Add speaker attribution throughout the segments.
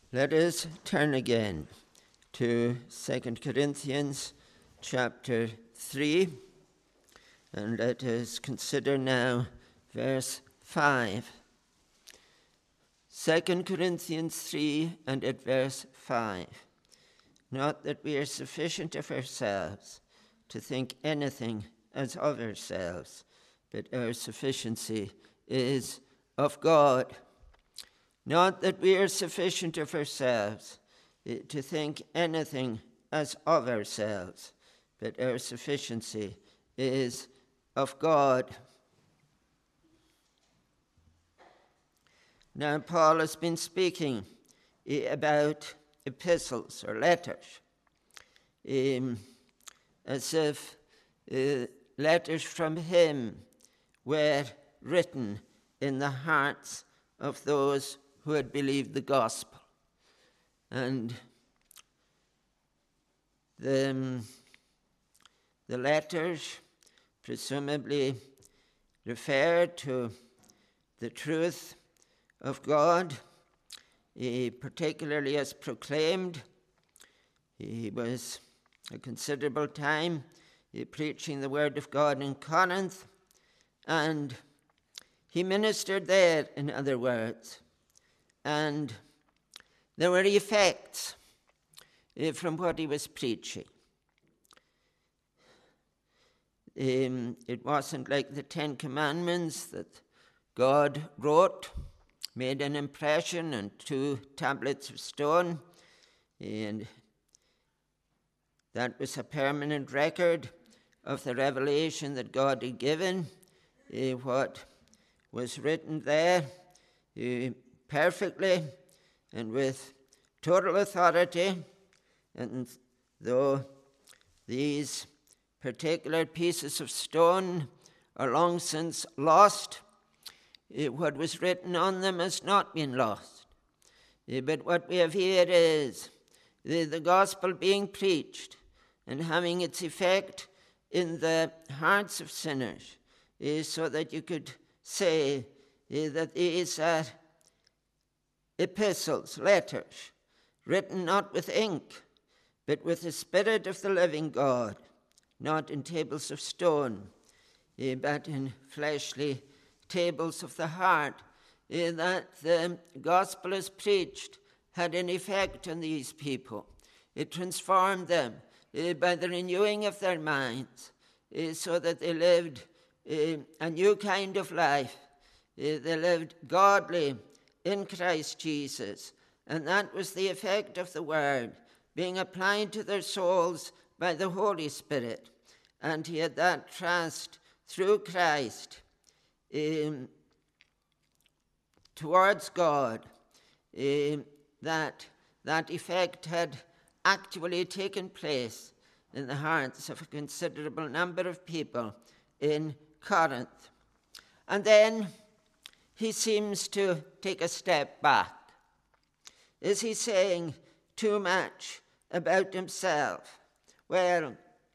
Speaker 1: Let us turn again to 2 Corinthians chapter 3, and let us consider now verse 5. 2 Corinthians 3 and at verse 5. Not that we are sufficient of ourselves to think anything as of ourselves, but our sufficiency is of God. Not that we are sufficient of ourselves to think anything as of ourselves, but our sufficiency is of God. Now, Paul has been speaking about epistles or letters, as if letters from him were written in the hearts of those who had believed the gospel. And the letters presumably referred to the truth of God, particularly as proclaimed. He was a considerable time preaching the word of God in Corinth, and he ministered there, in other words. And there were effects from what he was preaching. It wasn't like the Ten Commandments that God wrote, made an impression on 2 tablets of stone, and that was a permanent record of the revelation that God had given. What was written there perfectly and with total authority. And though these particular pieces of stone are long since lost, what was written on them has not been lost. But what we have here is the gospel being preached and having its effect in the hearts of sinners, so that you could say that these are epistles, letters, written not with ink, but with the Spirit of the living God, not in tables of stone, but in fleshly tables of the heart, that the gospel is preached had an effect on these people. It transformed them by the renewing of their minds, so that they lived a new kind of life. They lived godly in Christ Jesus, and that was the effect of the word being applied to their souls by the Holy Spirit. And he had that trust through Christ towards God, that effect had actually taken place in the hearts of a considerable number of people in Corinth. And then he seems to take a step back. Is he saying too much about himself? Well,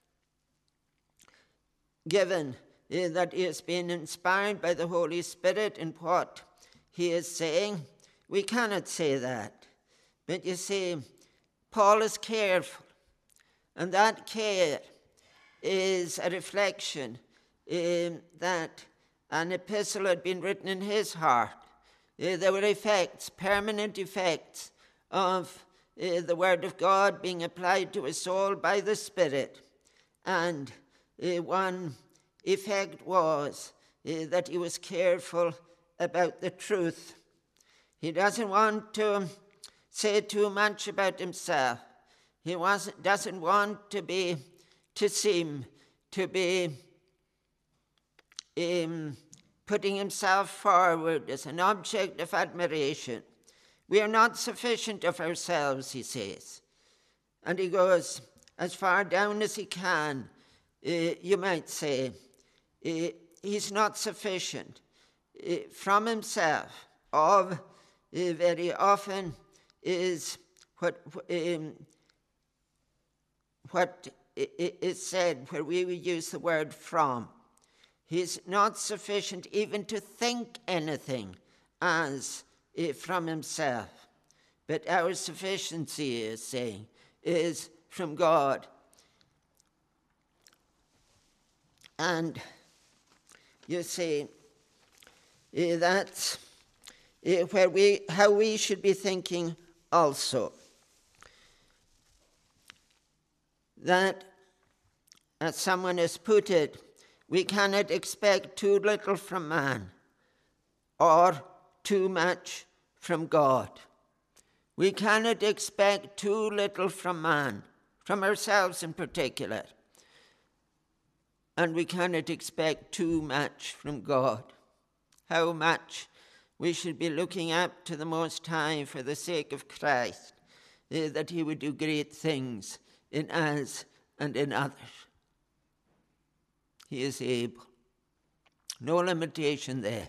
Speaker 1: given that he has been inspired by the Holy Spirit in what he is saying, we cannot say that. But you see, Paul is careful, and that care is a reflection that an epistle had been written in his heart. There were effects, permanent effects of the word of God being applied to his soul by the Spirit. And one effect was that he was careful about the truth. He doesn't want to say too much about himself. He doesn't want to seem to be putting himself forward as an object of admiration. We are not sufficient of ourselves, he says. And he goes as far down as he can, you might say. He's not sufficient from himself. Very often is what is said where we would use the word from. He's not sufficient even to think anything as from himself. but our sufficiency, he is saying, is from God. And you see, that's how we should be thinking also. That, as someone has put it, we cannot expect too little from man or too much from God. We cannot expect too little from man, from ourselves in particular. And we cannot expect too much from God. How much we should be looking up to the Most High for the sake of Christ, that he would do great things in us and in others. He is able. No limitation there.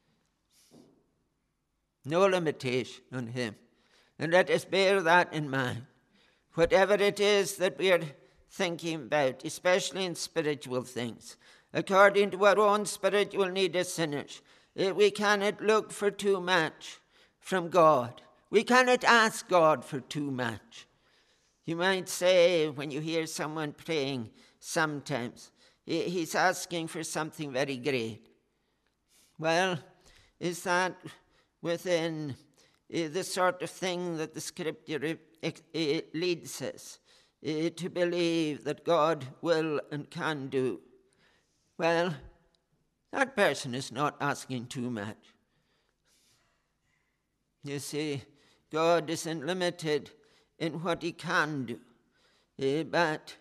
Speaker 1: No limitation on him. And let us bear that in mind. Whatever it is that we are thinking about, especially in spiritual things, according to our own spiritual need as sinners, we cannot look for too much from God. We cannot ask God for too much. You might say, when you hear someone praying sometimes, he's asking for something very great. Well, is that within the sort of thing that the Scripture leads us to believe that God will and can do? Well, that person is not asking too much. You see, God isn't limited in what he can do, but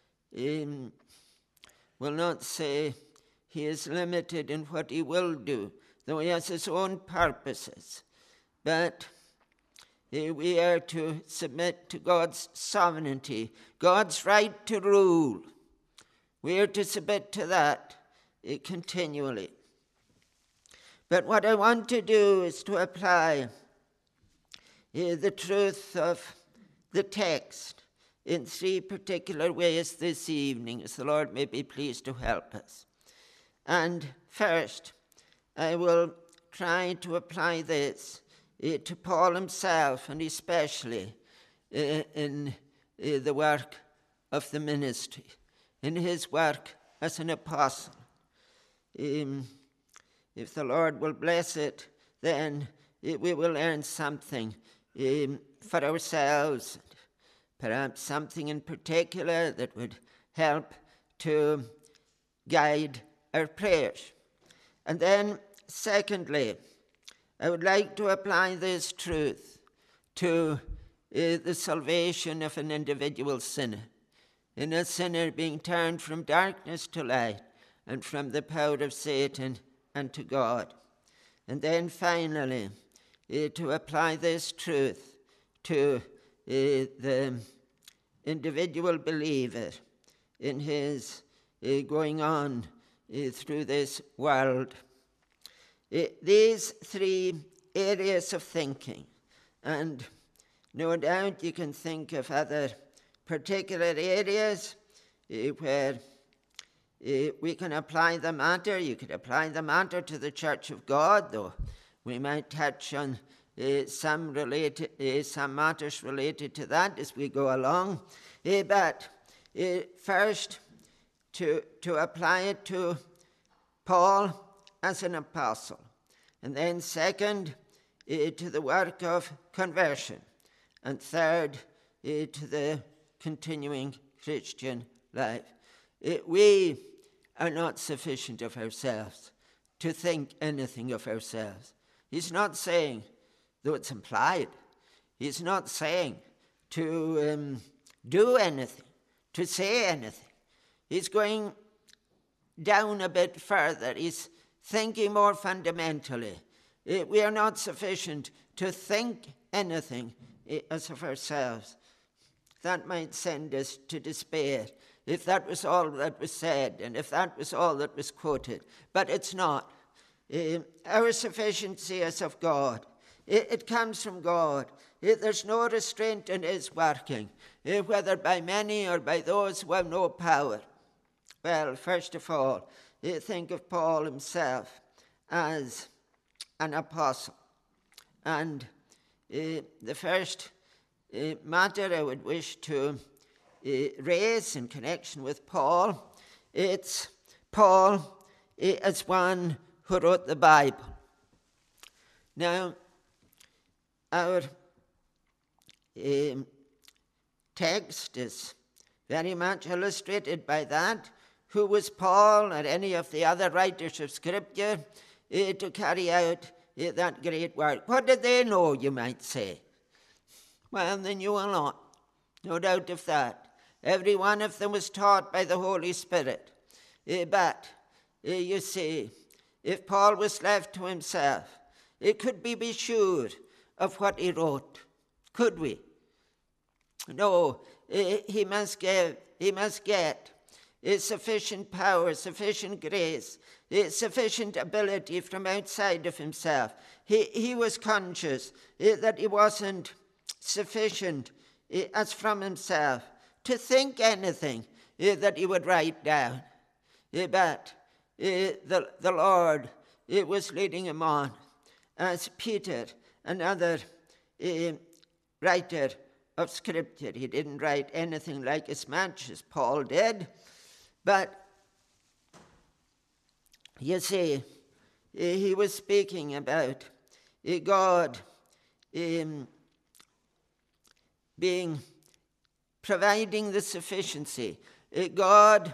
Speaker 1: will not say he is limited in what he will do, though he has his own purposes. But we are to submit to God's sovereignty, God's right to rule. We are to submit to that continually. But what I want to do is to apply the truth of the text in three particular ways this evening, as the Lord may be pleased to help us. And first, I will try to apply this to Paul himself, and especially in the work of the ministry, in his work as an apostle. If the Lord will bless it, then we will learn something for ourselves, perhaps something in particular that would help to guide our prayers. And then, secondly, I would like to apply this truth to the salvation of an individual sinner, in a sinner being turned from darkness to light and from the power of Satan and to God. And then finally, to apply this truth to the individual believer in his going on through this world. These three areas of thinking, and no doubt you can think of other particular areas where we can apply the matter. You could apply the matter to the Church of God, though we might touch on some matters related to that as we go along. But first, to apply it to Paul as an apostle, and then second, to the work of conversion, and third, to the continuing Christian life. We are not sufficient of ourselves to think anything of ourselves. He's not saying, though it's implied, he's not saying to do anything, to say anything. He's going down a bit further. He's thinking more fundamentally. We are not sufficient to think anything as of ourselves. That might send us to despair if that was all that was said and if that was all that was quoted. But it's not. Our sufficiency is of God. It comes from God. There's no restraint in his working, whether by many or by those who have no power. Well, first of all, think of Paul himself as an apostle. And the first matter I would wish to raise in connection with Paul, it's Paul as one who wrote the Bible. Now, our text is very much illustrated by that. Who was Paul or any of the other writers of Scripture to carry out that great work? What did they know, you might say? Well, they knew a lot, no doubt of that. Every one of them was taught by the Holy Spirit. But, you see, if Paul was left to himself, could we be sure of what he wrote? Could we? No, he must get sufficient power, sufficient grace, sufficient ability from outside of himself. He was conscious that he wasn't sufficient as from himself to think anything that he would write down. But the Lord was leading him on, as Peter, another writer of Scripture. He didn't write anything like as much as Paul did, but you see, he was speaking about God providing the sufficiency, God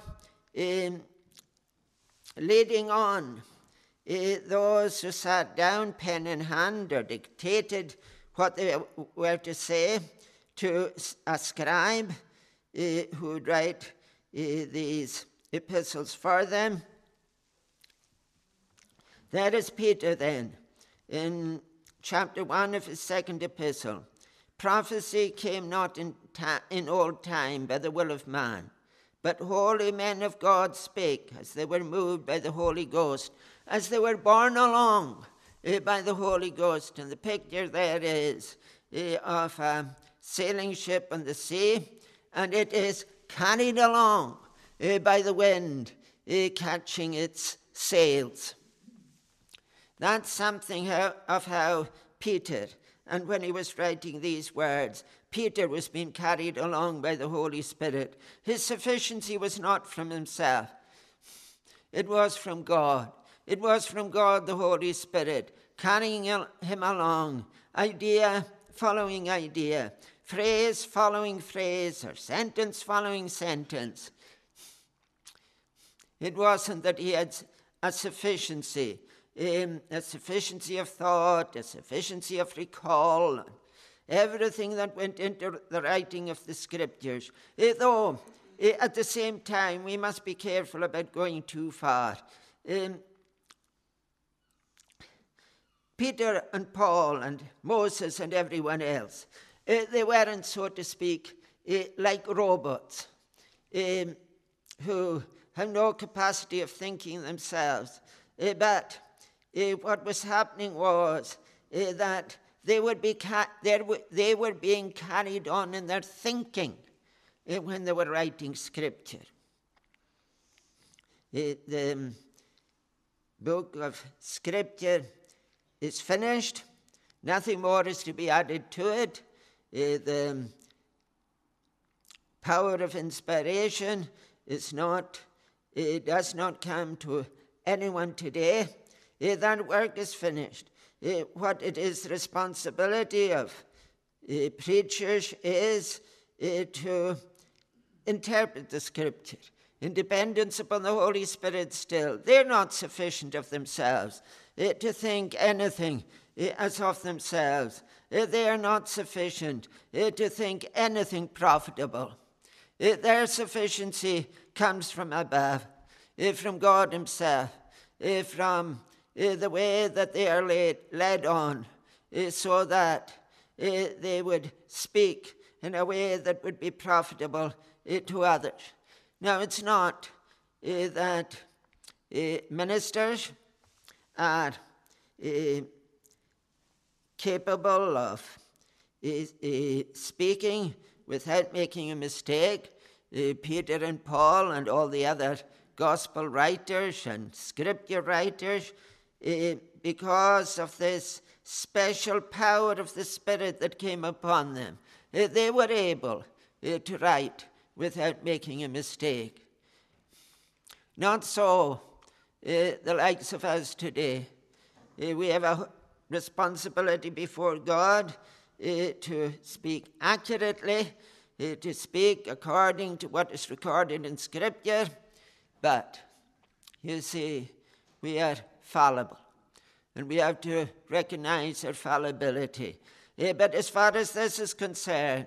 Speaker 1: leading on those who sat down pen in hand or dictated what they were to say to a scribe who would write these epistles for them. There is Peter then, in chapter 1 of his second epistle. Prophecy came not in old time by the will of man, but holy men of God spake as they were moved by the Holy Ghost, as they were borne along by the Holy Ghost. And the picture there is of a sailing ship on the sea, and it is carried along by the wind, catching its sails. That's something of how Peter, and when he was writing these words, Peter was being carried along by the Holy Spirit. His sufficiency was not from himself. It was from God. It was from God, the Holy Spirit, carrying him along, idea following idea, phrase following phrase, or sentence following sentence. It wasn't that he had a sufficiency of thought, a sufficiency of recall, everything that went into the writing of the Scriptures. Though, at the same time, we must be careful about going too far. Peter and Paul and Moses and everyone else, they weren't, so to speak, like robots who have no capacity of thinking themselves. But what was happening was that they were being carried on in their thinking when they were writing Scripture. The book of Scripture is finished. Nothing more is to be added to it. The power of inspiration does not come to anyone today. That work is finished. What it is the responsibility of preachers is to interpret the Scripture in dependence upon the Holy Spirit still. They're not sufficient of themselves to think anything as of themselves. They are not sufficient to think anything profitable. Their sufficiency comes from above, from God himself, from the way that they are led on, so that they would speak in a way that would be profitable to others. Now, it's not that ministers are capable of speaking without making a mistake. Peter and Paul and all the other gospel writers and scripture writers, because of this special power of the Spirit that came upon them, they were able to write without making a mistake. Not so the likes of us today. We have a responsibility before God to speak accurately, to speak according to what is recorded in Scripture. But, you see, we are fallible, and we have to recognize our fallibility. But as far as this is concerned,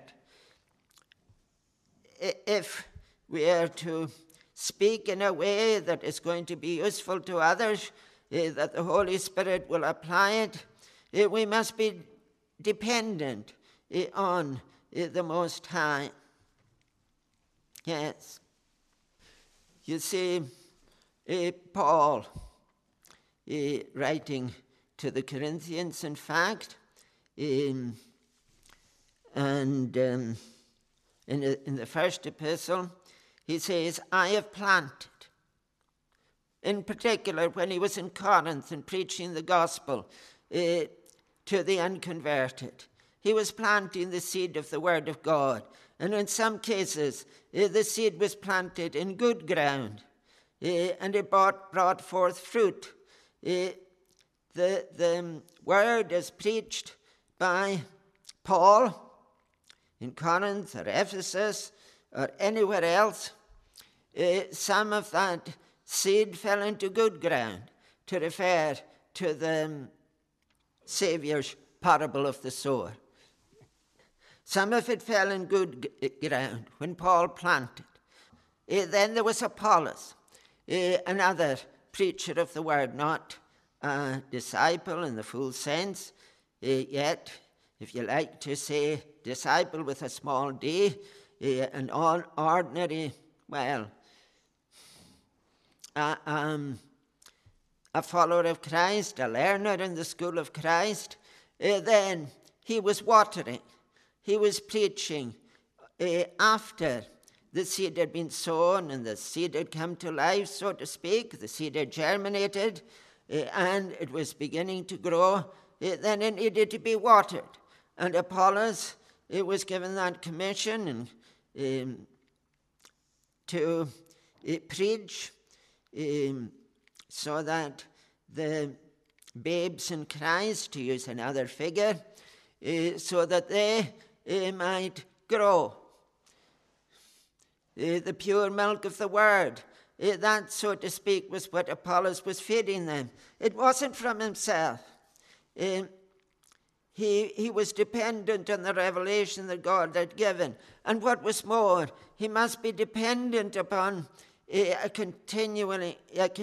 Speaker 1: if we are to speak in a way that is going to be useful to others, that the Holy Spirit will apply it, we must be dependent on the Most High. Yes. You see, Paul, writing to the Corinthians, in fact, in the first epistle, he says, I have planted. In particular, when he was in Corinth and preaching the gospel to the unconverted, he was planting the seed of the Word of God. And in some cases, the seed was planted in good ground, and it brought forth fruit. The Word is preached by Paul in Corinth or Ephesus or anywhere else. Some of that seed fell into good ground, to refer to the Saviour's parable of the sower. Some of it fell in good ground when Paul planted. Then there was Apollos, another preacher of the word, not a disciple in the full sense, yet, if you like to say disciple with a small d, an ordinary, well, a follower of Christ, a learner in the school of Christ. Then he was watering. He was preaching after the seed had been sown and the seed had come to life, so to speak. The seed had germinated and it was beginning to grow. Then it needed to be watered. And Apollos was given that commission and to preach so that the babes in Christ, to use another figure, so that they might grow. The pure milk of the word, that, so to speak, was what Apollos was feeding them. It wasn't from himself. He was dependent on the revelation that God had given. And what was more, he must be dependent upon a continuing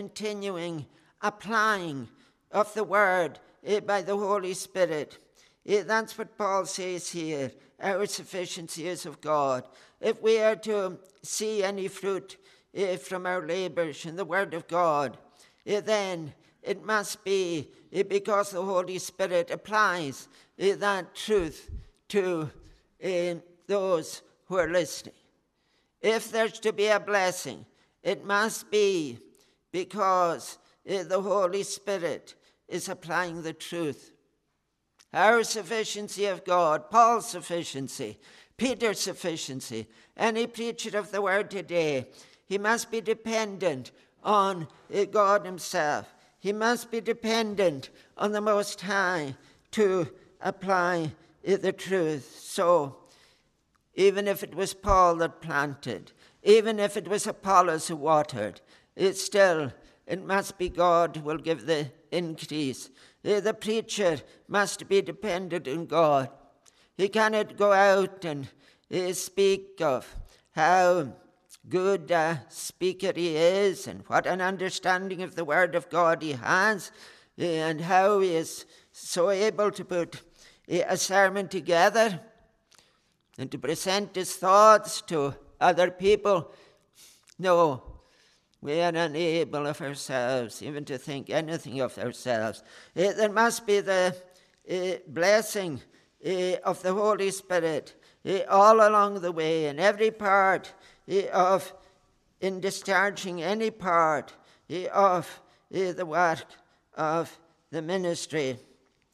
Speaker 1: applying of the word by the Holy Spirit. That's what Paul says here. Our sufficiency is of God. If we are to see any fruit from our labors in the word of God, then it must be because the Holy Spirit applies that truth to those who are listening. If there's to be a blessing, it must be because the Holy Spirit is applying the truth. Our sufficiency of God, Paul's sufficiency, Peter's sufficiency, any preacher of the word today, he must be dependent on God himself. He must be dependent on the Most High to apply the truth. So, even if it was Paul that planted, even if it was Apollos who watered, it must be God who will give the increase. The preacher must be dependent on God. He cannot go out and speak of how good a speaker he is and what an understanding of the word of God he has and how he is so able to put a sermon together and to present his thoughts to other people. No, we are unable of ourselves even to think anything of ourselves. There must be the blessing of the Holy Spirit all along the way, in every part in discharging any part of the work of the ministry.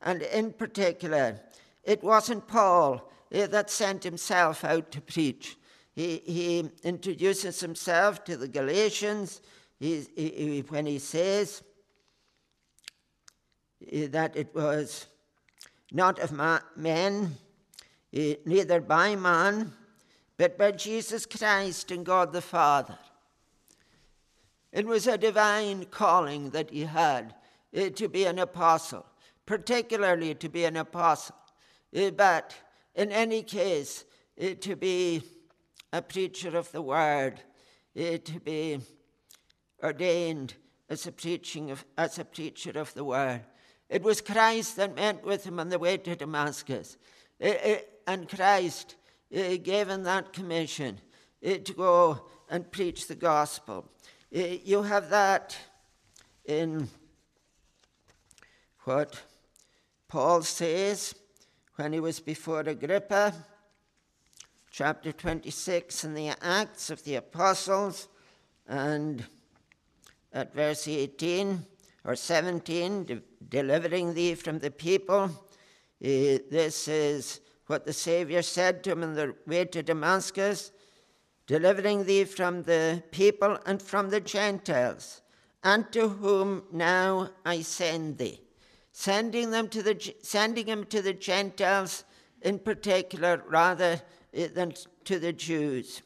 Speaker 1: And in particular, it wasn't Paul that sent himself out to preach. He introduces himself to the Galatians when he says that it was not of men, neither by man, but by Jesus Christ and God the Father. It was a divine calling that he had to be an apostle, particularly to be an apostle, but in any case, to be a preacher of the word, to be ordained as a preacher of the word. It was Christ that met with him on the way to Damascus, and Christ gave him that commission to go and preach the gospel. You have that in what Paul says when he was before Agrippa, chapter 26 in the Acts of the Apostles, and at verse 18 or 17, delivering thee from the people. This is what the Savior said to him on the way to Damascus, delivering thee from the people and from the Gentiles, unto whom now I send thee. Sending him to the Gentiles in particular rather than to the Jews.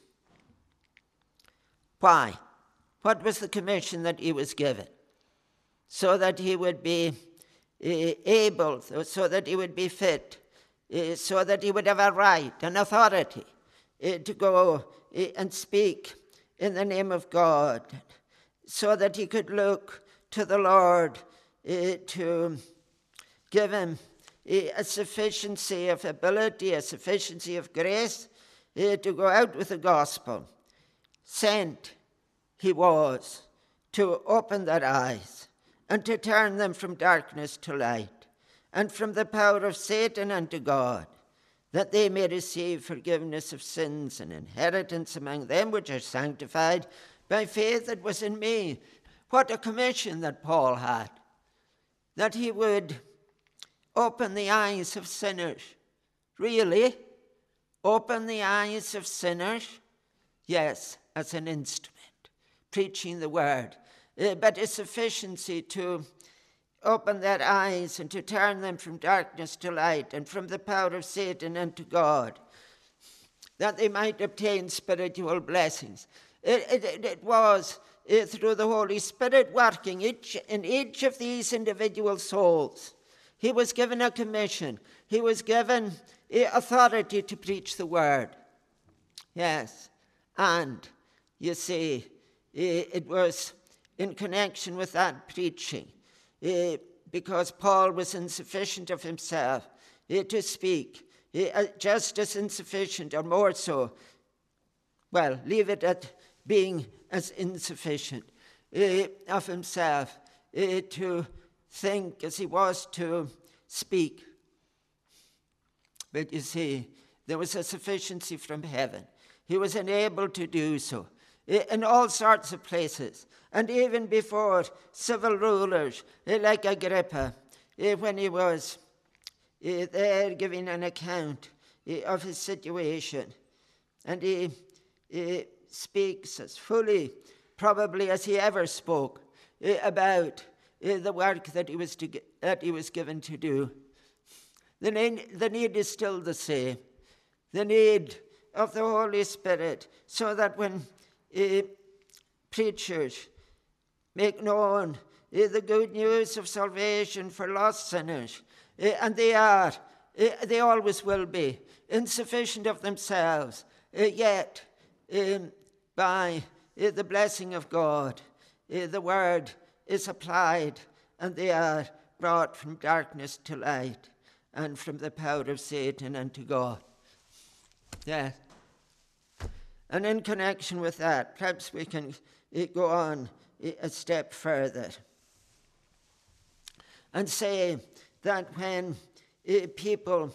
Speaker 1: Why? What was the commission that he was given? So that he would be able, so that he would be fit, so that he would have a right, an authority to go and speak in the name of God, so that he could look to the Lord to give him a sufficiency of ability, a sufficiency of grace to go out with the gospel. Sent he was to open their eyes and to turn them from darkness to light and from the power of Satan unto God, that they may receive forgiveness of sins and inheritance among them which are sanctified by faith that was in me. What a commission that Paul had, that he would open the eyes of sinners. Really? Open the eyes of sinners? Yes, as an instrument, preaching the word. But a sufficiency to open their eyes and to turn them from darkness to light and from the power of Satan unto God, that they might obtain spiritual blessings. It was through the Holy Spirit working in each of these individual souls. He was given a commission. He was given authority to preach the word. Yes, and you see, it was in connection with that preaching, because Paul was insufficient of himself to speak, just as insufficient or more so. Well, leave it at being as insufficient of himself to think as he was to speak. But you see, there was a sufficiency from heaven. He was enabled to do so in all sorts of places, and even before civil rulers like Agrippa, when he was there giving an account of his situation. And he speaks as fully, probably, as he ever spoke about the work that he was given to do. The need is still the same. The need of the Holy Spirit, so that when preachers make known the good news of salvation for lost sinners, and they always will be insufficient of themselves, yet by the blessing of God, the word is applied, and they are brought from darkness to light and from the power of Satan unto God. Yeah. And in connection with that, perhaps we can go on a step further and say that when people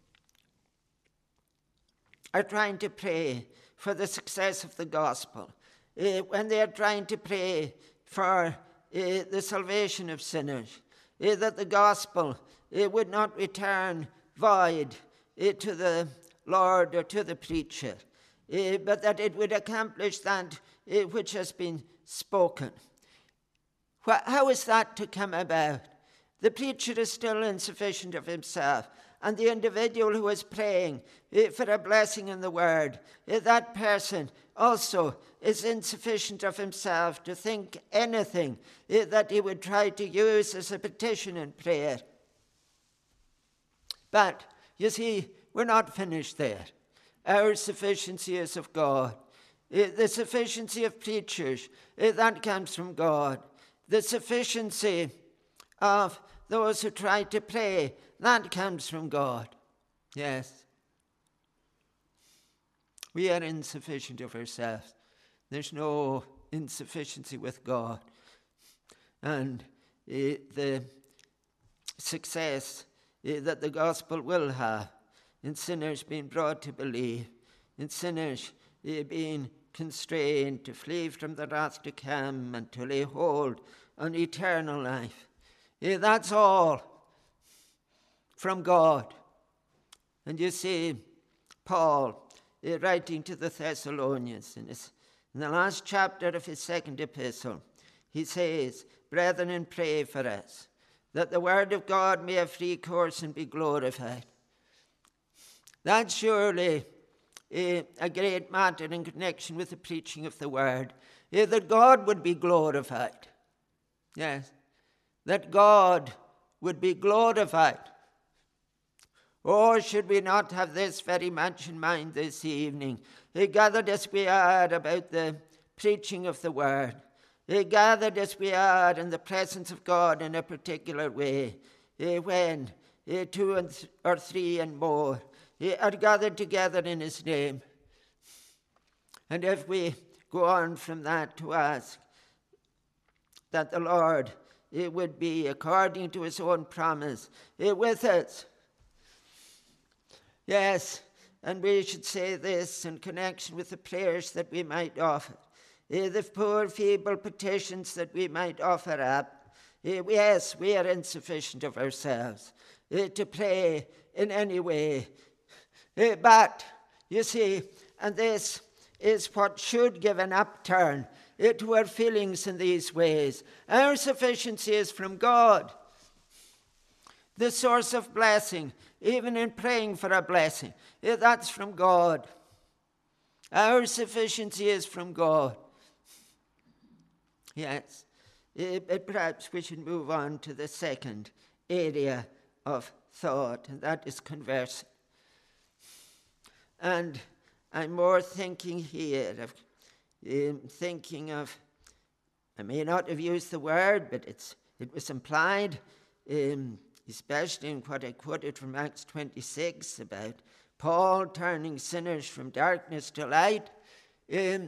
Speaker 1: are trying to pray for the success of the gospel, when they are trying to pray for the salvation of sinners, that the gospel would not return void to the Lord or to the preacher, but that it would accomplish that which has been spoken. How is that to come about? The preacher is still insufficient of himself, and the individual who is praying for a blessing in the word, that person also is insufficient of himself to think anything that he would try to use as a petition in prayer. But, you see, we're not finished there. Our sufficiency is of God. The sufficiency of preachers, that comes from God. The sufficiency of those who try to pray, that comes from God. Yes. We are insufficient of ourselves. There's no insufficiency with God. And the success that the gospel will have in sinners being brought to believe, in sinners being constrained to flee from the wrath to come and to lay hold on eternal life. That's all from God. And you see, Paul, writing to the Thessalonians, in the last chapter of his second epistle, he says, "Brethren, pray for us, that the word of God may have free course and be glorified." That's surely a great matter in connection with the preaching of the word, that God would be glorified. Yes, that God would be glorified. Oh, should we not have this very much in mind this evening, gathered as we are about the preaching of the word, gathered as we are in the presence of God in a particular way, when 2 or 3 and more are gathered together in his name. And if we go on from that to ask that the Lord would be, according to his own promise, with us. Yes, and we should say this in connection with the prayers that we might offer, the poor, feeble petitions that we might offer up. Yes, we are insufficient of ourselves to pray in any way. But, you see, and this is what should give an upturn to our feelings in these ways. Our sufficiency is from God. The source of blessing, even in praying for a blessing, that's from God. Our sufficiency is from God. Yes, but perhaps we should move on to the second area of thought, and that is conversing. And I'm more thinking here of I may not have used the word, but it was implied, especially in what I quoted from Acts 26 about Paul turning sinners from darkness to light, the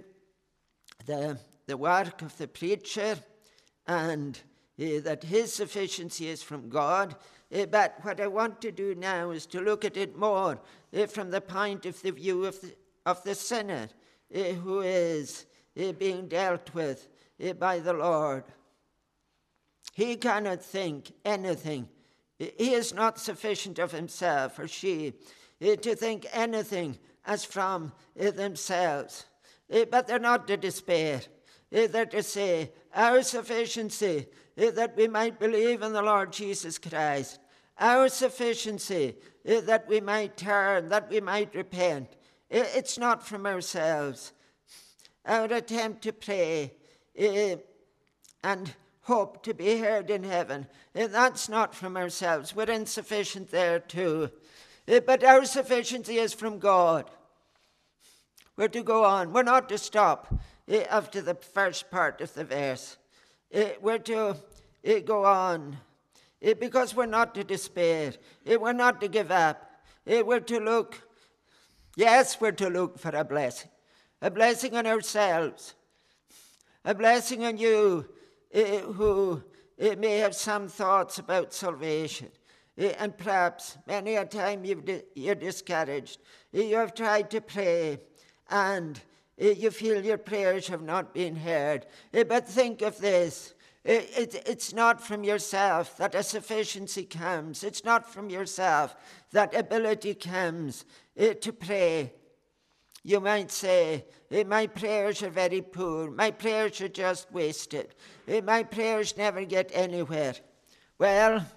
Speaker 1: work of the preacher, and that his sufficiency is from God. But what I want to do now is to look at it more from the point of the view of the sinner who is being dealt with by the Lord. He cannot think anything. He is not sufficient of himself, or she, to think anything as from themselves. But they're not to despair. They're to say, our sufficiency, that we might believe in the Lord Jesus Christ. Our sufficiency, that we might turn, that we might repent. It's not from ourselves. Our attempt to pray and hope to be heard in heaven, that's not from ourselves. We're insufficient there too. But our sufficiency is from God. We're to go on. We're not to stop after the first part of the verse. We're to go on because we're not to despair. We're not to give up. We're to look. Yes, we're to look for a blessing on ourselves, a blessing on you who may have some thoughts about salvation. And perhaps many a time you're discouraged. You have tried to pray and you feel your prayers have not been heard. But think of this. It's not from yourself that a sufficiency comes. It's not from yourself that ability comes to pray. You might say, my prayers are very poor. My prayers are just wasted. My prayers never get anywhere. Well,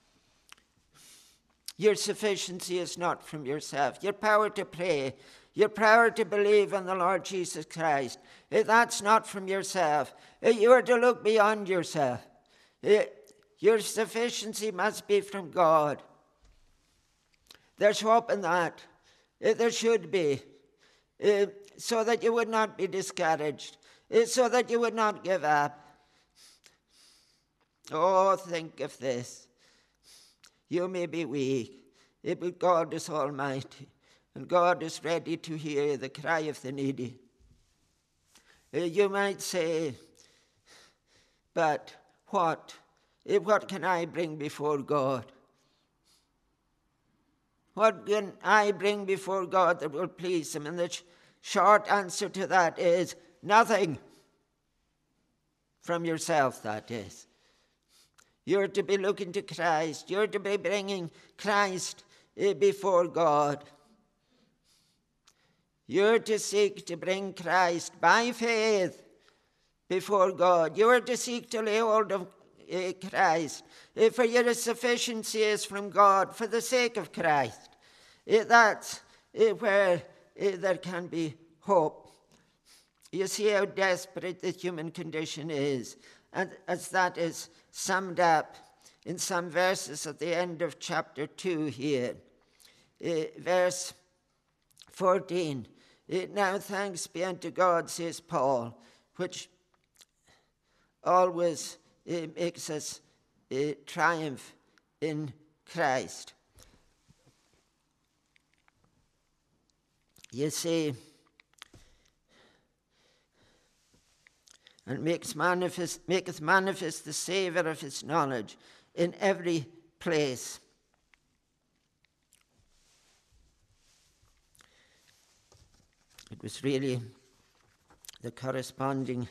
Speaker 1: your sufficiency is not from yourself. Your power to pray, your power to believe in the Lord Jesus Christ, that's not from yourself. You are to look beyond yourself. Your sufficiency must be from God. There's hope in that. There should be. So that you would not be discouraged. So that you would not give up. Oh, think of this. You may be weak, but God is almighty. And God is ready to hear the cry of the needy. You might say, but what? What can I bring before God? What can I bring before God that will please him? And the short answer to that is nothing. From yourself, that is. You're to be looking to Christ. You're to be bringing Christ before God. You're to seek to bring Christ by faith before God. You're to seek to lay hold of Christ. For your sufficiency is from God for the sake of Christ. That's where there can be hope. You see how desperate the human condition is. And as that is summed up in some verses at the end of chapter 2 here. Verse 14. Now thanks be unto God, says Paul, which always makes us triumph in Christ. You see, and maketh manifest the savour of his knowledge in every place. It was really the corresponding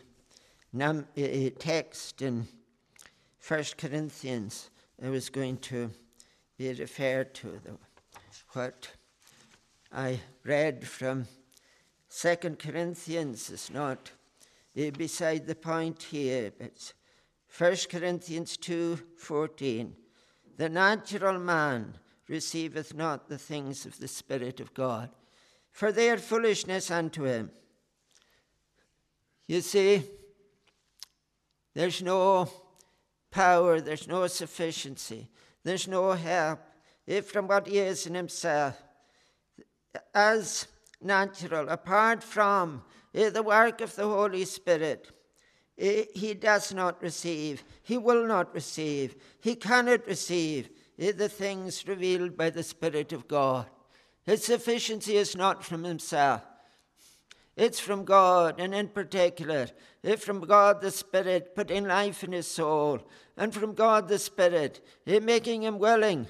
Speaker 1: text in 1 Corinthians I was going to be referred to. What I read from 2 Corinthians is not beside the point here, but 1 Corinthians 2:14. The natural man receiveth not the things of the Spirit of God, for they are foolishness unto him. You see, there's no power, there's no sufficiency, there's no help from what he is in himself. As natural, apart from the work of the Holy Spirit, he does not receive, he will not receive, he cannot receive the things revealed by the Spirit of God. His sufficiency is not from himself. It's from God, and in particular, from God the Spirit putting life in his soul, and from God the Spirit making him willing.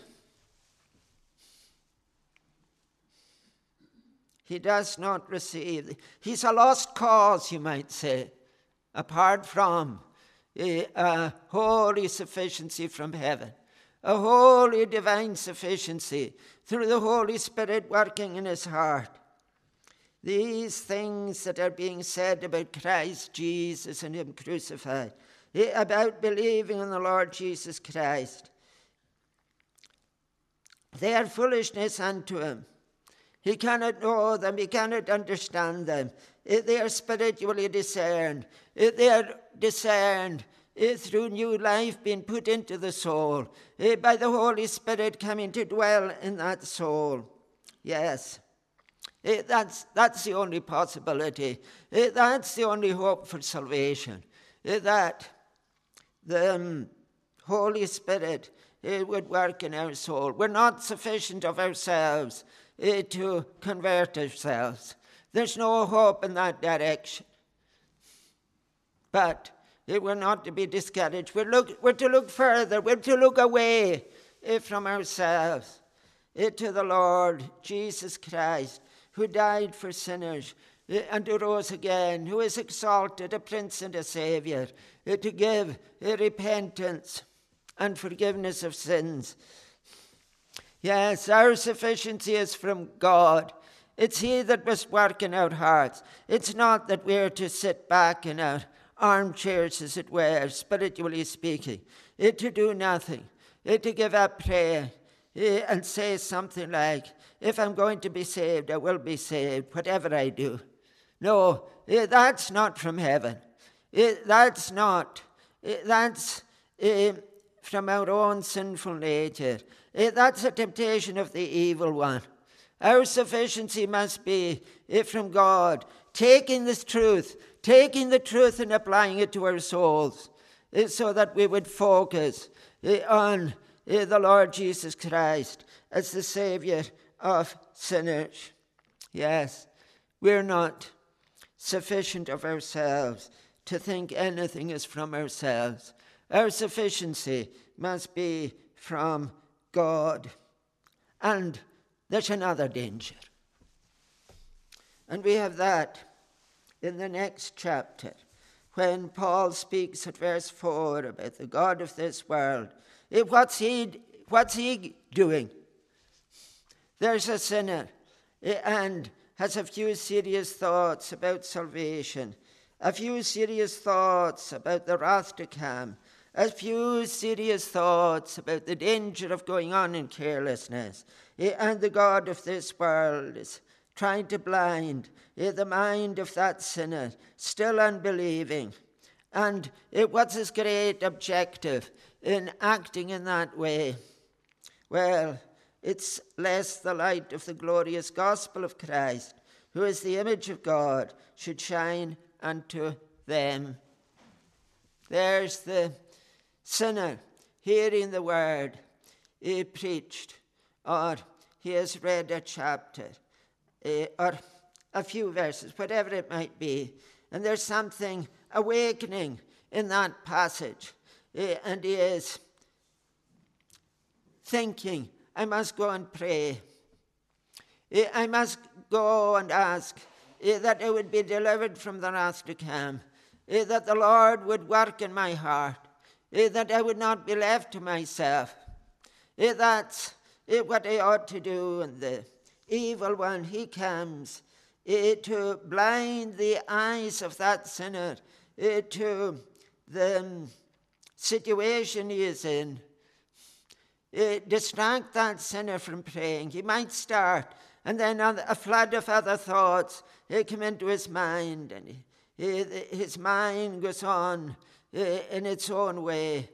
Speaker 1: He does not receive. He's a lost cause, you might say, apart from a holy sufficiency from heaven, a holy divine sufficiency through the Holy Spirit working in his heart. These things that are being said about Christ Jesus and him crucified, about believing in the Lord Jesus Christ, they are foolishness unto him. He cannot know them. He cannot understand them. They are spiritually discerned. They are discerned through new life being put into the soul, by the Holy Spirit coming to dwell in that soul. Yes, that's the only possibility. That's the only hope for salvation. That the Holy Spirit would work in our soul. We're not sufficient of ourselves to convert ourselves. There's no hope in that direction. But we're not to be discouraged. We're to look further. We're to look away from ourselves to the Lord Jesus Christ, who died for sinners, and who rose again, who is exalted, a Prince and a Saviour, to give repentance and forgiveness of sins. Yes, our sufficiency is from God. It's He that must work in our hearts. It's not that we're to sit back in our armchairs, as it were, spiritually speaking, to do nothing, to give up prayer, and say something like, if I'm going to be saved, I will be saved, whatever I do. No, that's not from heaven. That's from our own sinful nature. That's a temptation of the evil one. Our sufficiency must be from God, taking the truth and applying it to our souls, so that we would focus on the Lord Jesus Christ as the Saviour of sinners. Yes, we're not sufficient of ourselves to think anything is from ourselves. Our sufficiency must be from God. And there's another danger. And we have that in the next chapter, when Paul speaks at verse 4 about the God of this world. What's he doing? There's a sinner and has a few serious thoughts about salvation, a few serious thoughts about the wrath to come, a few serious thoughts about the danger of going on in carelessness. And the God of this world is trying to blind the mind of that sinner, still unbelieving. And what's his great objective in acting in that way? Well, it's lest the light of the glorious gospel of Christ, who is the image of God, should shine unto them. There's the sinner hearing the word preached, or he has read a chapter, or a few verses, whatever it might be, and there's something awakening in that passage, and he is thinking, I must go and pray. I must go and ask that I would be delivered from the wrath to come, that the Lord would work in my heart, that I would not be left to myself. That's what I ought to do. And the evil one, he comes to blind the eyes of that sinner to the situation he is in. Distract that sinner from praying. He might start, and then a flood of other thoughts come into his mind, and his mind goes on in its own way.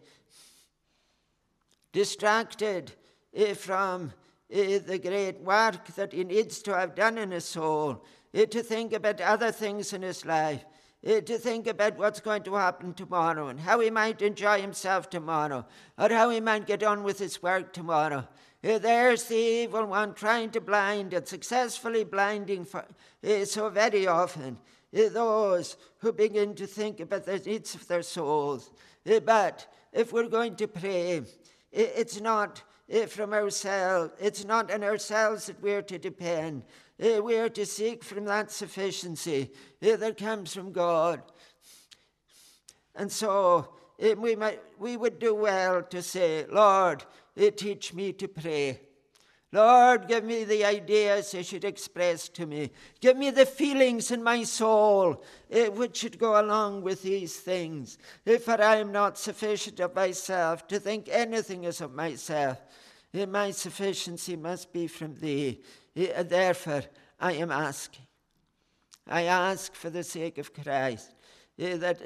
Speaker 1: Distracted from the great work that he needs to have done in his soul, to think about other things in his life, to think about what's going to happen tomorrow and how he might enjoy himself tomorrow, or how he might get on with his work tomorrow. There's the evil one trying to blind, and successfully blinding so very often those who begin to think about the needs of their souls. But if we're going to pray, it's not from ourselves. It's not on ourselves that we're to depend. We are to seek from that sufficiency that comes from God. And so we would do well to say, Lord, teach me to pray. Lord, give me the ideas I should express to me. Give me the feelings in my soul which should go along with these things. For I am not sufficient of myself to think anything is of myself. My sufficiency must be from thee. Therefore, I am asking. I ask for the sake of Christ that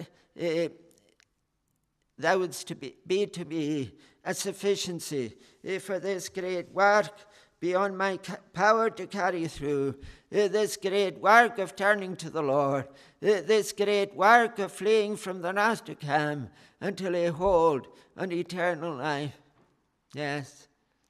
Speaker 1: thou wouldst be to me a sufficiency for this great work beyond my power to carry through, this great work of turning to the Lord, this great work of fleeing from the wrath to come until I hold an eternal life. Yes.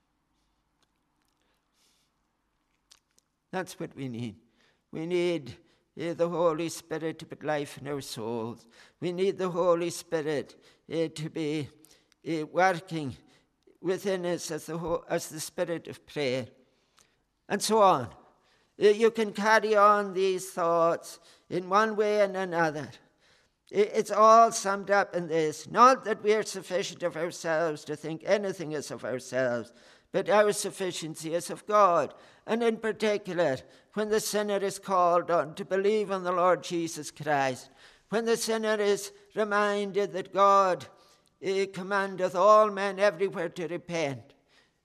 Speaker 1: That's what we need. We need the Holy Spirit to put life in our souls. We need the Holy Spirit to be working within us as the Spirit of prayer. And so on. You can carry on these thoughts in one way and another. It's all summed up in this. Not that we are sufficient of ourselves to think anything is of ourselves, but our sufficiency is of God. And in particular, when the sinner is called on to believe on the Lord Jesus Christ, when the sinner is reminded that God commandeth all men everywhere to repent,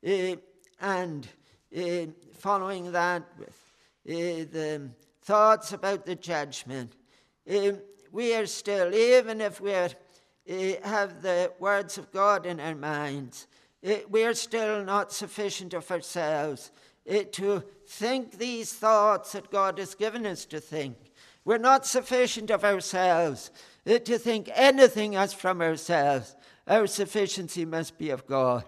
Speaker 1: and following that with the thoughts about the judgment, we are still, even if we have the words of God in our minds, we are still not sufficient of ourselves to think these thoughts that God has given us to think. We're not sufficient of ourselves to think anything as from ourselves. Our sufficiency must be of God.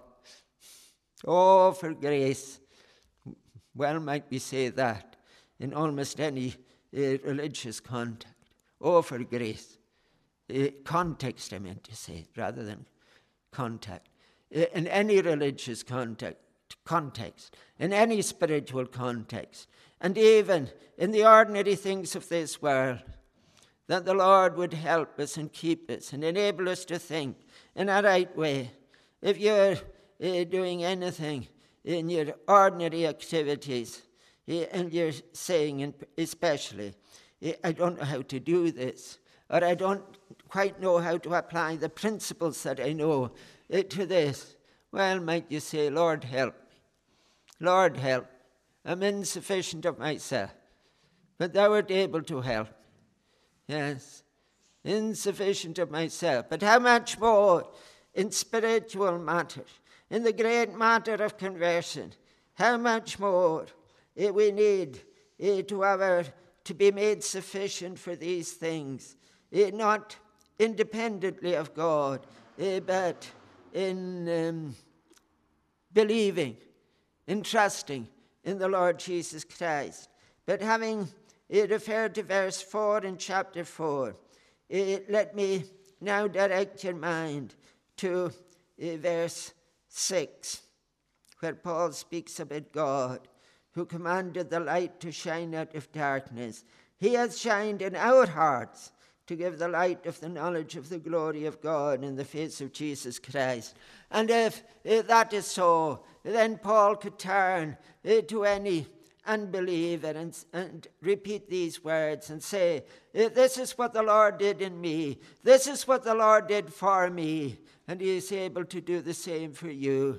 Speaker 1: Oh, for grace. Well might we say that in almost any religious context. Oh, for grace. Context, I meant to say, rather than contact. In any religious context, in any spiritual context, and even in the ordinary things of this world, that the Lord would help us and keep us and enable us to think in a right way. If you're doing anything in your ordinary activities, and you're saying especially, I don't know how to do this, or I don't quite know how to apply the principles that I know to this. Well, might you say, Lord, help me. Lord, help me. I'm insufficient of myself, but thou art able to help me. Yes, insufficient of myself. But how much more in spiritual matters, in the great matter of conversion, how much more we need to be made sufficient for these things, not independently of God, but in believing, in trusting in the Lord Jesus Christ. But having referred to verse 4 in chapter 4, let me now direct your mind to verse 6, where Paul speaks about God, who commanded the light to shine out of darkness. He has shined in our hearts to give the light of the knowledge of the glory of God in the face of Jesus Christ. And if that is so, then Paul could turn to any unbeliever and repeat these words and say, this is what the Lord did in me. This is what the Lord did for me. And he is able to do the same for you.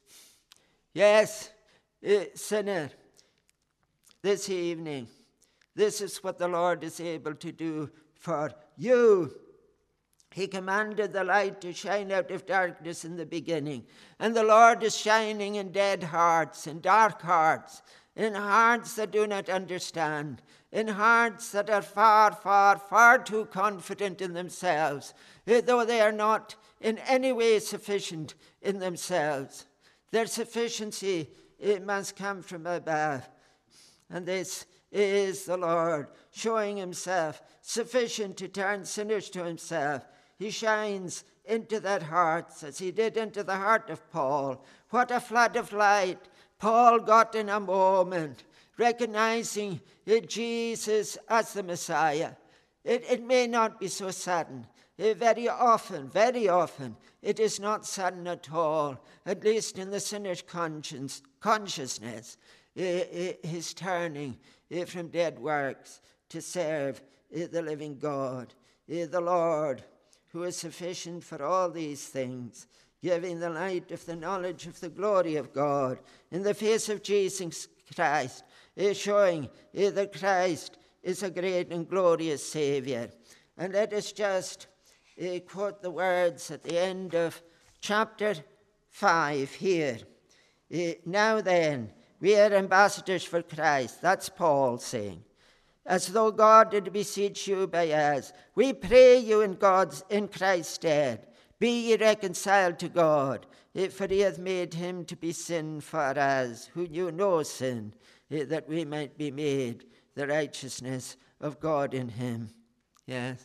Speaker 1: Yes, sinner, this evening, this is what the Lord is able to do for you. He commanded the light to shine out of darkness in the beginning. And the Lord is shining in dead hearts, in dark hearts, in hearts that do not understand, in hearts that are far, far, far too confident in themselves, though they are not in any way sufficient in themselves. Their sufficiency, it must come from above. And this is the Lord showing himself sufficient to turn sinners to himself. He shines into that heart as he did into the heart of Paul. What a flood of light Paul got in a moment, recognizing Jesus as the Messiah. It may not be so sudden. Very often, it is not sudden at all, at least in the sinner's consciousness. His turning from dead works to serve the living God, the Lord, who is sufficient for all these things, giving the light of the knowledge of the glory of God in the face of Jesus Christ, showing that Christ is a great and glorious Savior. And let us just quote the words at the end of chapter 5 here. Now then, we are ambassadors for Christ. That's Paul saying. As though God did beseech you by us. We pray you in Christ's stead. Be ye reconciled to God, for he hath made him to be sin for us, who knew no sin, that we might be made the righteousness of God in him. Yes.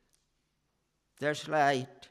Speaker 1: There's light.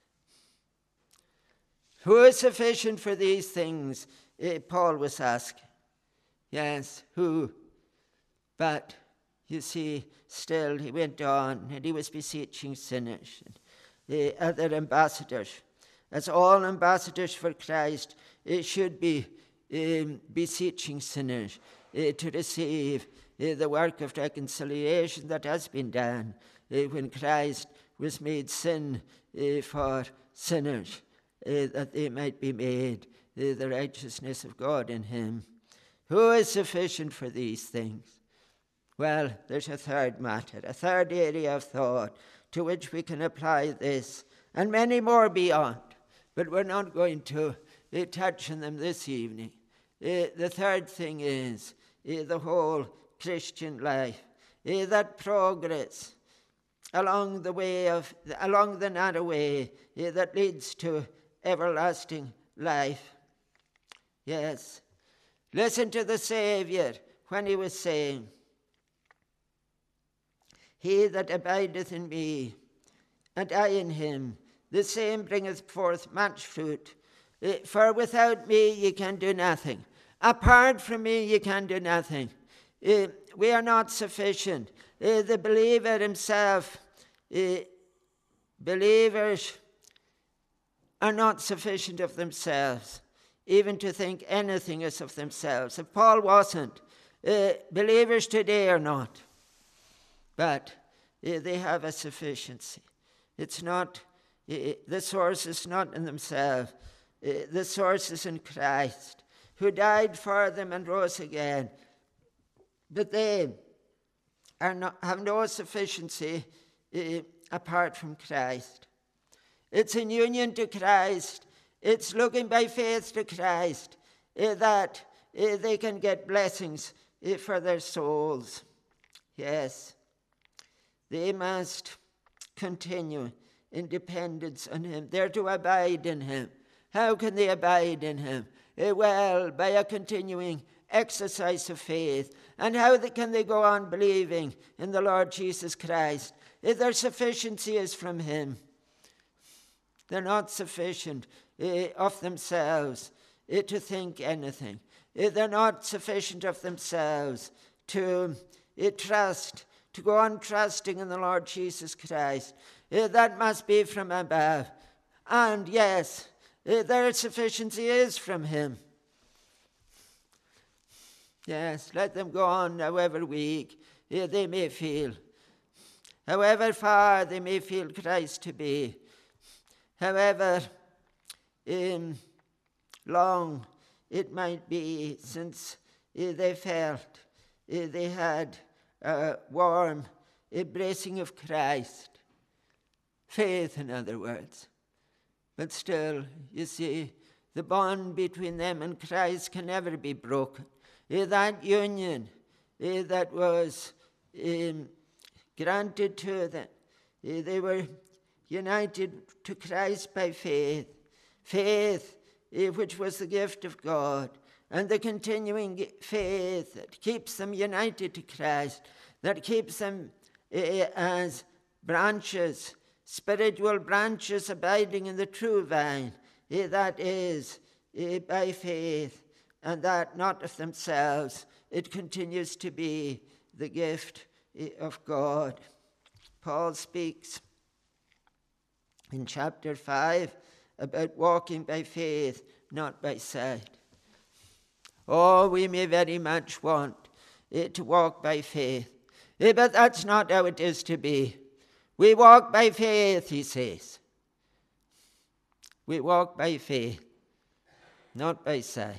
Speaker 1: Who is sufficient for these things? Paul was asking. Yes, who? But, you see, still he went on and he was beseeching sinners. Other ambassadors, as all ambassadors for Christ, should be beseeching sinners to receive the work of reconciliation that has been done when Christ was made sin for sinners, that they might be made the righteousness of God in him. Who is sufficient for these things? Well, there's a third matter, a third area of thought to which we can apply this, and many more beyond, but we're not going to touch on them this evening. The third thing is the whole Christian life, that progress along the narrow way that leads to everlasting life. Yes, listen to the Saviour when he was saying, "He that abideth in me, and I in him, the same bringeth forth much fruit. For without me ye can do nothing. Apart from me ye can do nothing." We are not sufficient. The believer himself, believers are not sufficient of themselves, even to think anything is of themselves. If Paul wasn't, believers today are not. But they have a sufficiency. It's not, the source is not in themselves. The source is in Christ, who died for them and rose again. But they have no sufficiency apart from Christ. It's in union to Christ. It's looking by faith to Christ that they can get blessings for their souls. Yes, they must continue in dependence on him. They're to abide in him. How can they abide in him? Well, by a continuing exercise of faith. And how can they go on believing in the Lord Jesus Christ? Their sufficiency is from him. They're not sufficient of themselves to think anything. They're not sufficient of themselves to trust, to go on trusting in the Lord Jesus Christ. That must be from above. And yes, their sufficiency is from him. Yes, let them go on however weak they may feel, however far they may feel Christ to be, however long it might be since they felt they had a warm embracing of Christ. Faith, in other words. But still, you see, the bond between them and Christ can never be broken. That union that was granted to them, they were united to Christ by faith. Faith, which was the gift of God, and the continuing faith that keeps them united to Christ, that keeps them as branches, spiritual branches abiding in the true vine, that is by faith, and that not of themselves. It continues to be the gift of God. Paul speaks in chapter 5 about walking by faith, not by sight. Oh, we may very much want to walk by faith, but that's not how it is to be. We walk by faith, he says. We walk by faith, not by sight.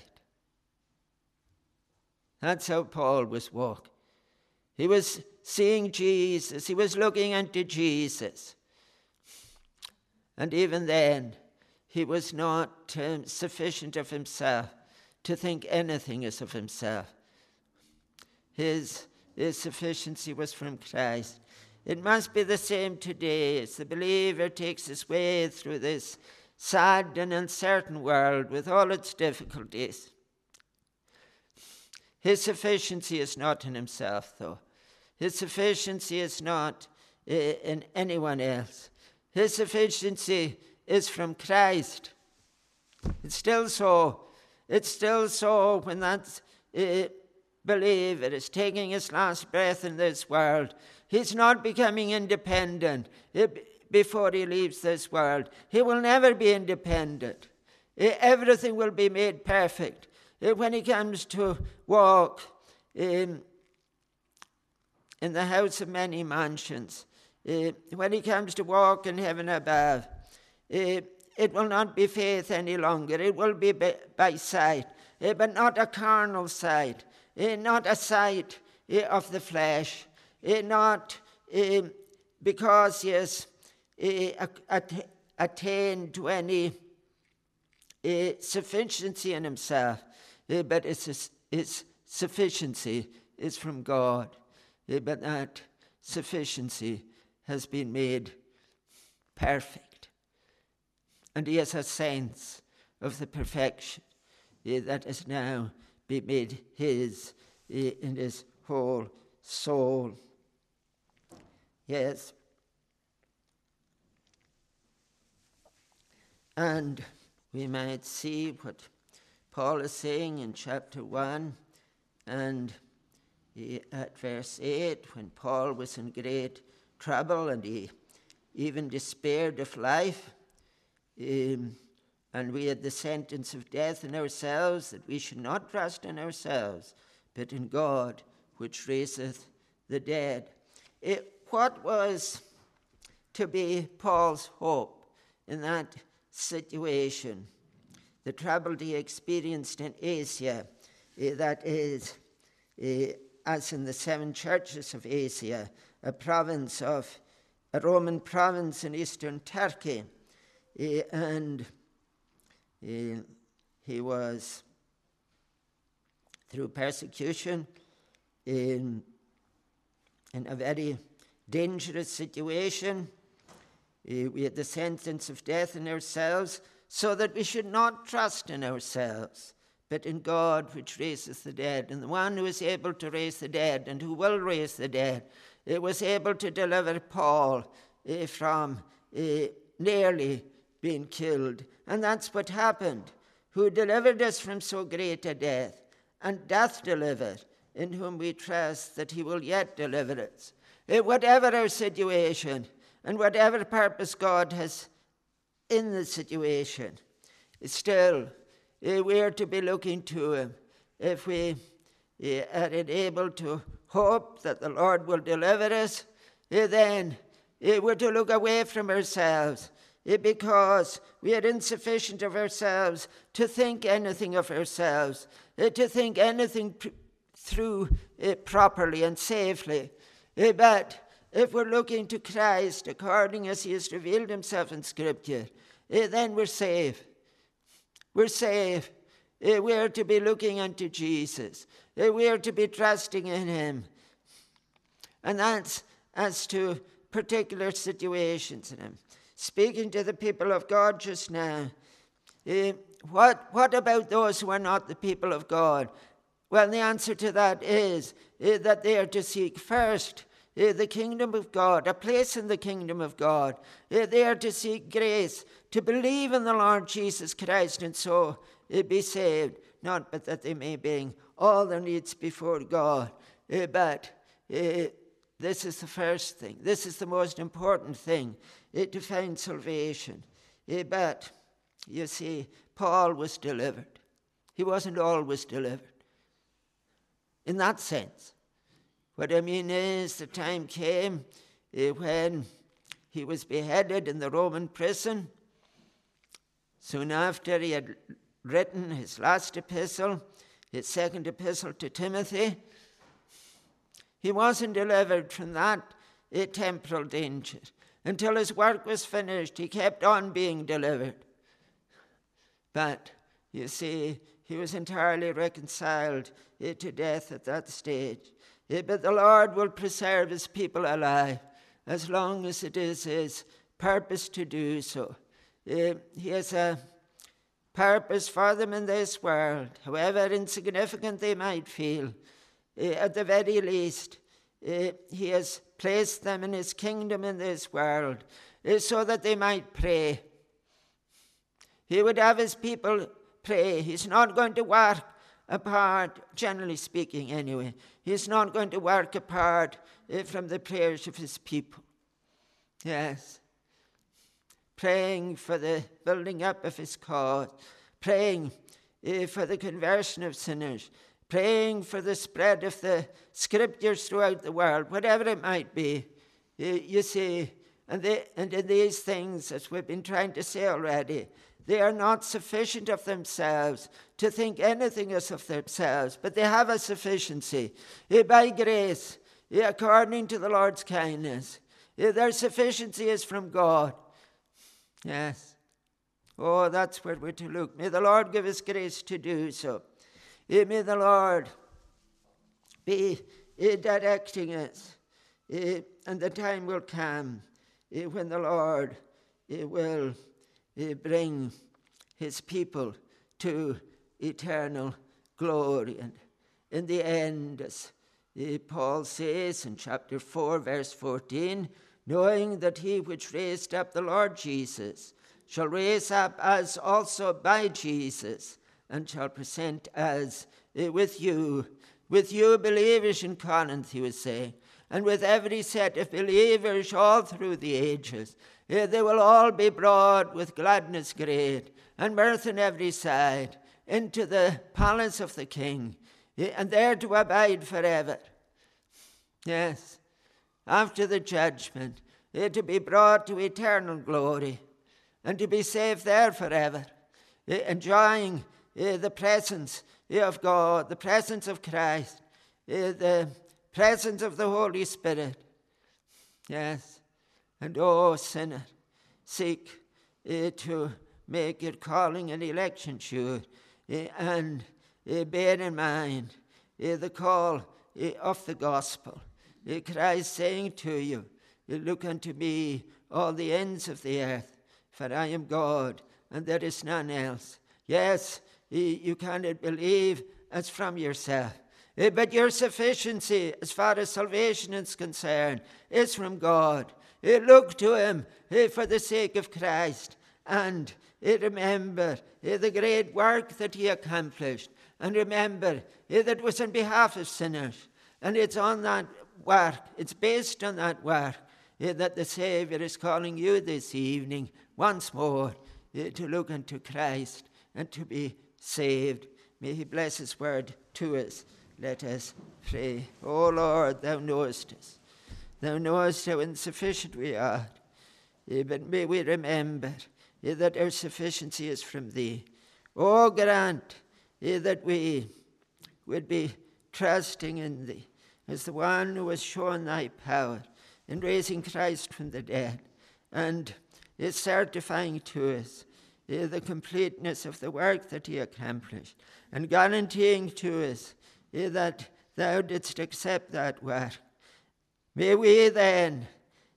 Speaker 1: That's how Paul was walking. He was seeing Jesus. He was looking unto Jesus. And even then, he was not sufficient of himself to think anything is of himself. His sufficiency was from Christ. It must be the same today as the believer takes his way through this sad and uncertain world with all its difficulties. His sufficiency is not in himself, though. His sufficiency is not in anyone else. His sufficiency is from Christ. It's still so. It's still so when that's believer is taking his last breath in this world, he's not becoming independent before he leaves this world. He will never be independent. Everything will be made perfect. When he comes to walk in the house of many mansions, when he comes to walk in heaven above, it will not be faith any longer. It will be by sight, but not a carnal sight, not a sight of the flesh, not because he has attained to any sufficiency in himself, but his sufficiency is from God. But that sufficiency has been made perfect. And he has a sense of the perfection that has now been made his in his whole soul. Yes. And we might see what Paul is saying in chapter 1 and at verse 8, when Paul was in great trouble and he even despaired of life, and we had the sentence of death in ourselves, that we should not trust in ourselves, but in God, which raiseth the dead. What was to be Paul's hope in that situation? The trouble he experienced in Asia, that is, as in the 7 churches of Asia, a Roman province in eastern Turkey, and he was, through persecution, in a very dangerous situation. We had the sentence of death in ourselves, so that we should not trust in ourselves, but in God which raiseth the dead. And the one who is able to raise the dead and who will raise the dead, was able to deliver Paul from nearly being killed. And that's what happened. Who delivered us from so great a death, and doth deliver, in whom we trust that he will yet deliver us. Whatever our situation, and whatever purpose God has in the situation, still we are to be looking to him. If we are able to hope that the Lord will deliver us, then we're to look away from ourselves, because we are insufficient of ourselves to think anything of ourselves, to think anything through properly and safely. But if we're looking to Christ according as he has revealed himself in Scripture, then we're safe. We're safe. We are to be looking unto Jesus. We are to be trusting in him. And that's as to particular situations in him. Speaking to the people of God just now, what about those who are not the people of God? Well, the answer to that is that they are to seek first the kingdom of God, a place in the kingdom of God. They are to seek grace, to believe in the Lord Jesus Christ, and so be saved. Not but that they may bring all their needs before God, but this is the first thing. This is the most important thing, to find salvation. But, you see, Paul was delivered. He wasn't always delivered. In that sense. What I mean is, the time came when he was beheaded in the Roman prison. Soon after he had written his last epistle, his second epistle to Timothy, he wasn't delivered from that temporal danger. Until his work was finished, he kept on being delivered. But, you see, he was entirely reconciled to death at that stage. But the Lord will preserve his people alive as long as it is his purpose to do so. He has a purpose for them in this world, however insignificant they might feel. At the very least, he has placed them in his kingdom in this world so that they might pray. He would have his people pray. He's not going to work apart, generally speaking anyway. He's not going to work apart from the prayers of his people. Yes. Praying for the building up of his cause. Praying for the conversion of sinners. Praying for the spread of the scriptures throughout the world, whatever it might be. You see, and in these things, as we've been trying to say already, they are not sufficient of themselves to think anything is of themselves, but they have a sufficiency by grace, according to the Lord's kindness. Their sufficiency is from God. Yes. Oh, that's where we're to look. May the Lord give us grace to do so. May the Lord be directing us. And the time will come when the Lord will bring his people to eternal glory. And in the end, as Paul says in chapter 4, verse 14, knowing that he which raised up the Lord Jesus shall raise up us also by Jesus, and shall present us with you believers in Corinth, he was saying, and with every set of believers all through the ages. They will all be brought with gladness great and mirth on every side into the palace of the King, and there to abide forever. Yes, after the judgment, to be brought to eternal glory and to be saved there forever, enjoying the presence of God, the presence of Christ, the presence of the Holy Spirit. Yes. And oh, sinner, seek to make your calling and election sure, and bear in mind the call of the gospel. Christ saying to you, look unto me, all the ends of the earth, for I am God, and there is none else. Yes, you cannot believe as from yourself. But your sufficiency, as far as salvation is concerned, is from God. Look to him for the sake of Christ, and remember the great work that he accomplished, and remember that it was on behalf of sinners, and it's on that work, it's based on that work, that the Savior is calling you this evening once more to look unto Christ and to be saved. May he bless his word to us. Let us pray. O Lord, thou knowest us. Thou knowest how insufficient we are. But may we remember that our sufficiency is from thee. O grant that we would be trusting in thee as the one who has shown thy power in raising Christ from the dead, and is certifying to us the completeness of the work that he accomplished, and guaranteeing to us that thou didst accept that work. May we then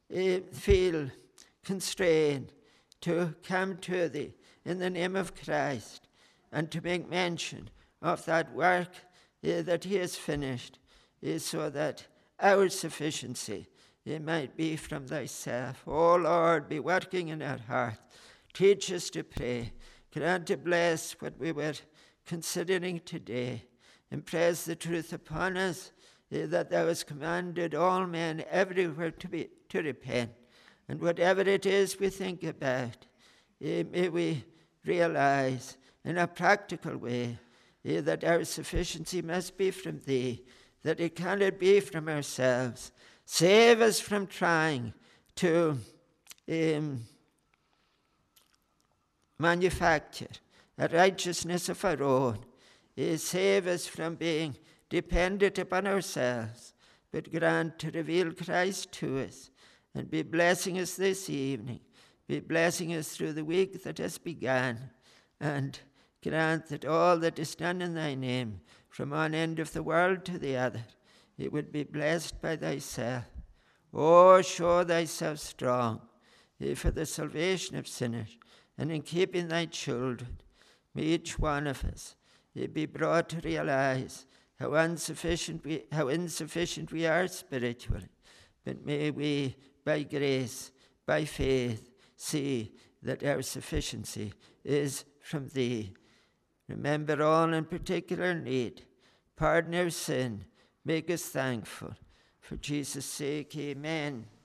Speaker 1: feel constrained to come to thee in the name of Christ, and to make mention of that work that he has finished, so that our sufficiency might be from thyself. O Lord, be working in our heart. Teach us to pray. Grant to bless what we were considering today. Impress the truth upon us that thou hast commanded all men everywhere to repent. And whatever it is we think about, may we realize in a practical way that our sufficiency must be from thee, that it cannot be from ourselves. Save us from trying to manufacture a righteousness of our own. Save us from being dependent upon ourselves, but grant to reveal Christ to us, and be blessing us this evening. Be blessing us through the week that has begun, and grant that all that is done in thy name, from one end of the world to the other, it would be blessed by thyself. Oh, show thyself strong for the salvation of sinners, and in keeping thy children. May each one of us be brought to realize how insufficient we are spiritually, but may we, by grace, by faith, see that our sufficiency is from thee. Remember all in particular need. Pardon our sin. Make us thankful. For Jesus' sake, amen.